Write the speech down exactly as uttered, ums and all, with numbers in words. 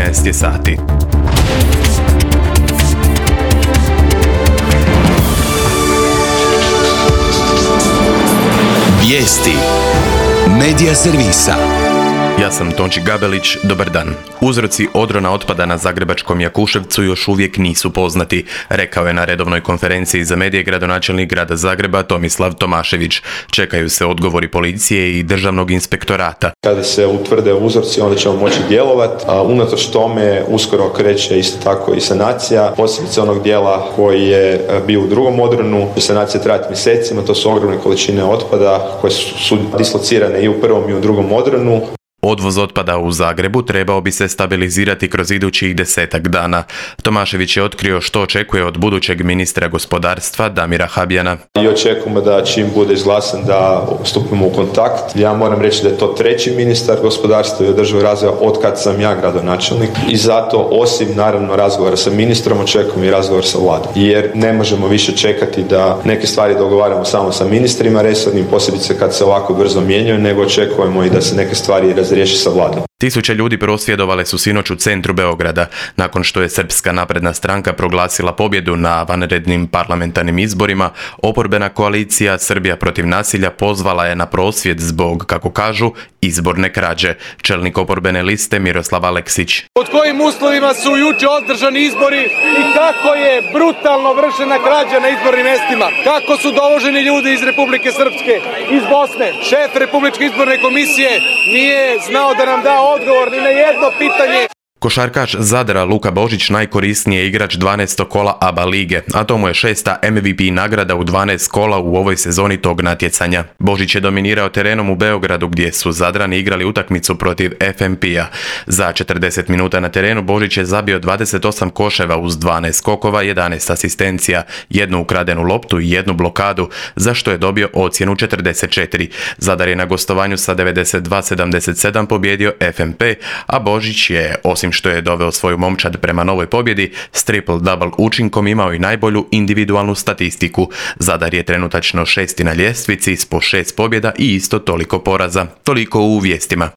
trinaest je sati. Vijesti Medija servisa. Ja sam Tonči Gabelić, dobar dan. Uzroci odrona otpada na zagrebačkom Jakuševcu još uvijek nisu poznati, rekao je na redovnoj konferenciji za medije gradonačelnik grada Zagreba Tomislav Tomašević. Čekaju se odgovori policije i državnog inspektorata. Kada se utvrde uzorci, onda ćemo moći djelovati, a unatoč tome uskoro kreće isto tako i sanacija, posebice onog dijela koji je bio u drugom odronu. Sanacija trajati mjesecima, to su ogromne količine otpada koje su, su dislocirane i u prvom i u drugom odronu. Odvoz otpada u Zagrebu trebao bi se stabilizirati kroz idućih desetak dana. Tomašević je otkrio što očekuje od budućeg ministra gospodarstva Damira Habijana. I očekujemo da čim bude izglasan da stupimo u kontakt. Ja moram reći da je to treći ministar gospodarstva i održivog razvoja od kad sam ja gradonačelnik. I zato osim naravno razgovora sa ministrom očekujemo i razgovor sa vladom. Jer ne možemo više čekati da neke stvari dogovaramo samo sa ministrima resornim, posebice kad se ovako brzo mijenjaju, nego očekujemo i da se neke stvari razriješi sa vladom. Tisuće ljudi prosvjedovale su sinoć u centru Beograda, nakon što je Srpska napredna stranka proglasila pobjedu na vanrednim parlamentarnim izborima. Oporbena koalicija Srbija protiv nasilja pozvala je na prosvjed zbog, kako kažu, izborne krađe. Čelnik oporbene liste Miroslav Aleksić. Pod kojim uslovima su jučer održani izbori i kako je brutalno vršena krađa na izbornim mjestima. Kako su dovoženi ljudi iz Republike Srpske, iz Bosne. Šef Republičke izborne komisije nije znao da nam da odgovor ni na jedno pitanje. Košarkaš Zadra Luka Božić najkorisniji je igrač dvanaestog kola A B A lige, a to mu je šesta M V P nagrada u dvanaest kola u ovoj sezoni tog natjecanja. Božić je dominirao terenom u Beogradu gdje su Zadrani igrali utakmicu protiv F M P-a. Za četrdeset minuta na terenu Božić je zabio dvadeset osam koševa uz dvanaest skokova, jedanaest asistencija, jednu ukradenu loptu i jednu blokadu, za što je dobio ocjenu četrdeset četiri. Zadar je na gostovanju sa devedeset dva sedamdeset sedam pobjedio F M P, a Božić je, osim što je doveo svoju momčad prema novoj pobjedi, s triple-double učinkom imao i najbolju individualnu statistiku. Zadar je trenutačno šesti na ljestvici s po šest pobjeda i isto toliko poraza. Toliko u vijestima.